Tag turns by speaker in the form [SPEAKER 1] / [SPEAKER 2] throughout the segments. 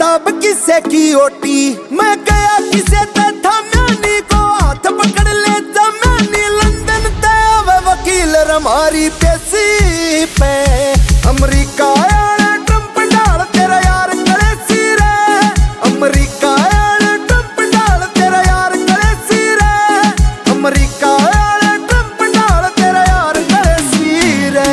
[SPEAKER 1] दाब किसे की ओटी, मैं गया किसे ते थाम्यानी को हाथ पकड़ ले जमानी। लंदन ते आवे वकील हमारी पेशी पे, अमरीका आया ट्रंप डाल तेरा यार गले सिरे। अमरीका आया ट्रंप डाल तेरा यार गले सिरे। अमरीका आया ट्रंप डाल तेरा यार गले सिरे।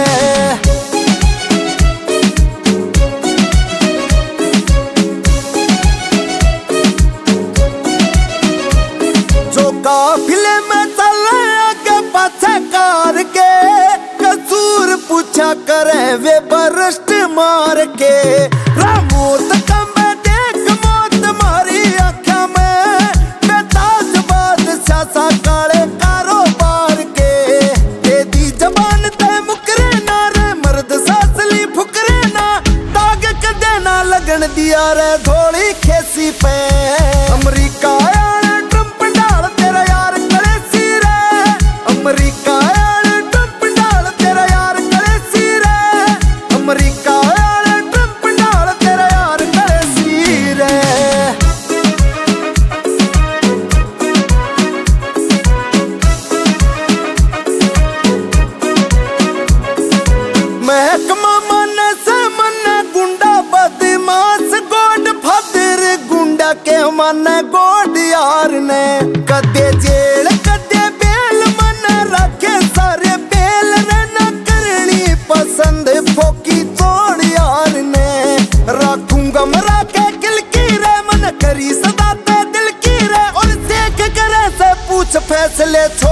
[SPEAKER 1] जो काफिले में चले आगे पाछे कार के, कसूर पूछा करे वे बरस्ट मार के। रामोत कमे देख मौत मारी आँखों में, बेताज बादशाह सा काले कारोबार के। तेरी जबान ते मुकरे ना रे मर्द सासली फुकरे ना, दाग कदे ना लगन दिया रे धोली खेसी पे। अमरीका आया ट्रंप डाल तेरा यार गले सिरे। अमरीका आया ट्रंप डाल तेरा यार गले सिरे। अमरीका आया ट्रंप डाल तेरा यार गले सिरे। महकमा मन से मन गुंडा बदमाश गोड फादर गुंडा के मन गोड यार ने। कदे जेल कदे बेल मन रखे सारे बेल रे न करनी पसंद फोकी तोड़ यार ने। रखूंगा मरा के दिल की रे मन करी सदा ते दिल की रे, और देख करे से पूछ फैसले छोड़।